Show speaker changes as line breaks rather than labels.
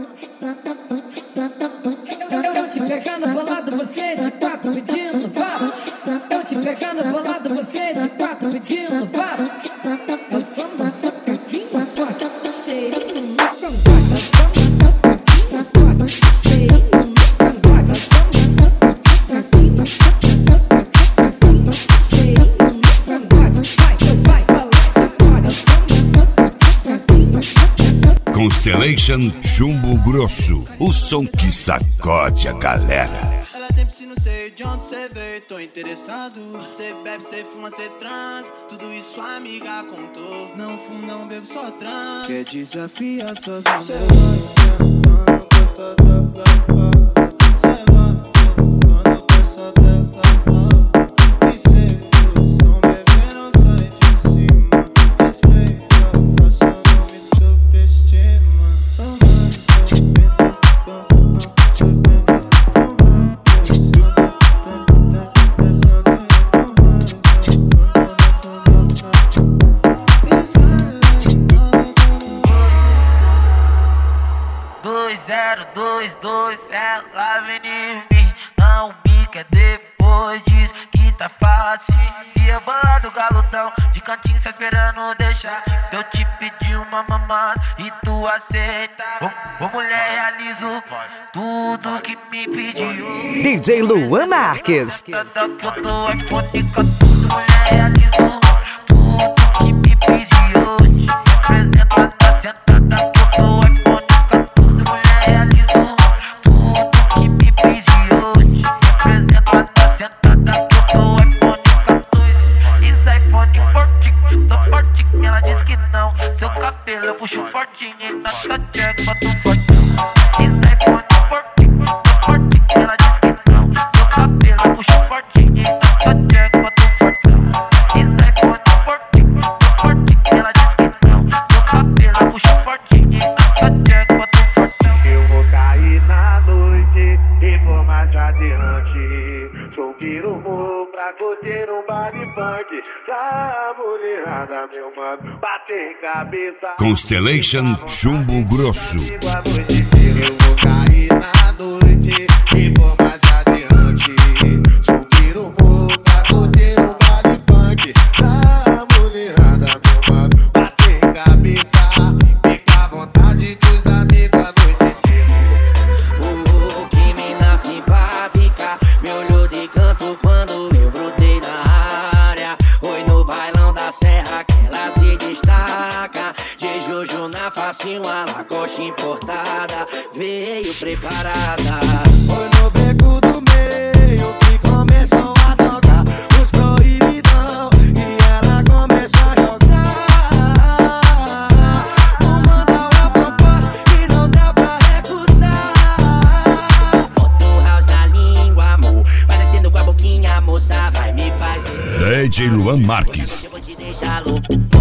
Eu te pegando bolado, você de quatro pedindo vapo. Eu te pegando bolado, você de quatro pedindo vapo. Eu sou um socadinho forte, cheirinho no cangote. Eu sou um socadinho forte, cheirinho no cangote. Eu sou um socadinho, cheirinho no cangote. Vai, cangote. Eu sou um socadinho.
Constellation Chumbo Grosso, o som que sacode a galera.
Ela tem piscina, não sei de onde cê veio, tô interessado. Cê bebe, cê fuma, cê transa, tudo isso a amiga contou. Não fumo, não bebo, só transa. Quer desafiar sua vida? Cê vai quando gosta da blapa. Cê vai quando gosta da blapa. E cê som bebê não sai de cima. Respeita, faça não me subestima.
Ela vem em mim, não me quer depois diz que tá fácil. E eu bolado galudão, de cantinho cê esperando deixar. Eu te pedi uma mamada e tu aceita. Ô mulher, realizo tudo que me pediu.
DJ Luan Marques.
Que eu tô iPhone com tudo, mulher, realizo tudo que me pediu. Apresentada, sentada, que eu tô iPhone com tudo, mulher, realizo tudo que me pediu. Apresentada, sentada, que eu tô iPhone 14. Isso iPhone fortinho, tô fortinho, ela diz que não. Seu cabelo eu puxo fortinho e na tua jack boto fortinho. Isso iPhone fortinho, tô fortinho, ela diz que não. Seu cabelo eu puxo fortinho e na tua jack boto fortinho. Isso iPhone fortinho, tô fortinho, ela diz que não. Seu cabelo eu puxo fortinho e na tua jack boto fortinho.
Eu vou cair na noite e vou mais adiante. Sou pirumu pra curtir um baile funk. Pra mulherada, meu mano, bater cabeça.
Constellation Chumbo Grosso.
Eu vou cair na noite e vou mais adiante. Sou pirumu pra curtir um baile funk. Pra mulherada, meu mano, bater cabeça. Fica à vontade dos amigos a noite inteira.
Que mina simpática, me olhou de canto quando eu brotei na área. Foi no bailão da serra que ela se destaca. De Jojo na facinho, a lacoste importada, veio preparada. Foi no beco do meio que começou a tocar os proibidão e ela começou a jogar. Vou mandar uma proposta que não dá pra recusar. Boto house na língua, amor, parecendo com a boquinha, moça, vai me fazer.
DJ Luan Marques.
Eu vou te deixar louco.